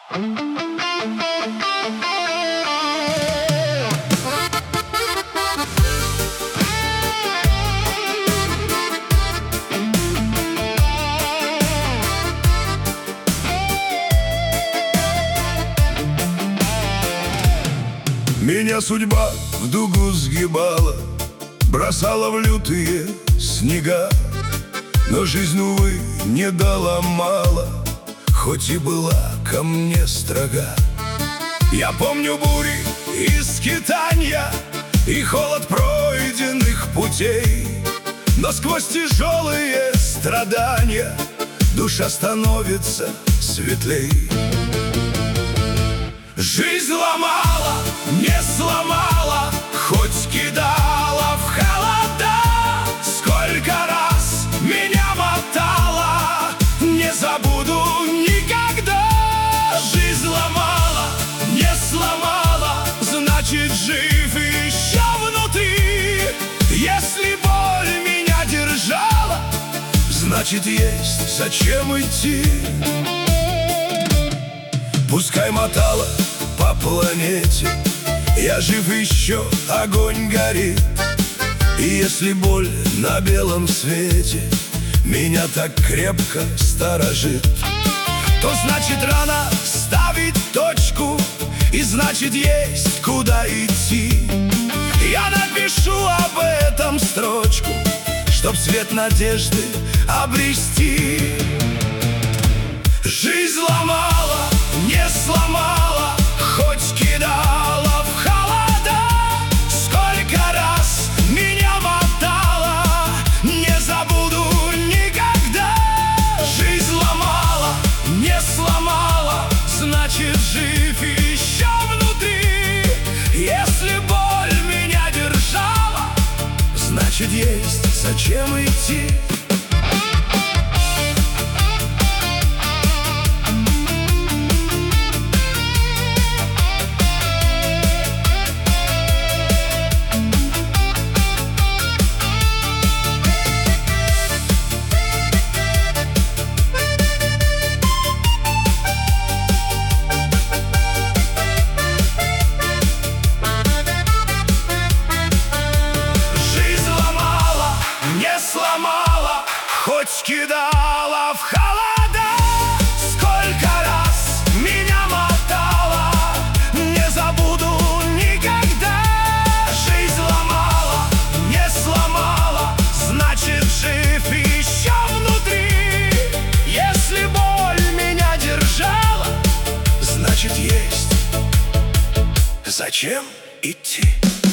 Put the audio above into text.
Меня судьба в дугу сгибала, бросала в лютые снега, но жизнь, увы, не дала мало, хоть и была ко мне строга. Я помню бури и скитанья, и холод пройденных путей, но сквозь тяжелые страдания душа становится светлей. Жизнь ломала, не сломала, хоть кидала в холода. Сколько раз меня мотала, не забуду никогда. Жизнь ломала, не сломала, значит, жив еще внутри. Если боль меня держала, значит, есть зачем идти. Пускай мотала по планете, я жив еще, огонь горит. И если боль на белом свете меня так крепко сторожит, то значит, рано ставить точку, и значит, есть куда идти. Я напишу об этом строчку, чтоб свет надежды обрести. Жизнь ломала, не сломала, хоть кидала в холода. Сколько раз меня мотала, не забуду никогда. Жизнь ломала, не сломала, значит, жив еще внутри. Если боль меня держала, значит, есть зачем идти. Хоть кидала в холода, сколько раз меня мотала, не забуду никогда. Жизнь ломала, не сломала, значит, жив еще внутри. Если боль меня держала, значит, есть зачем идти.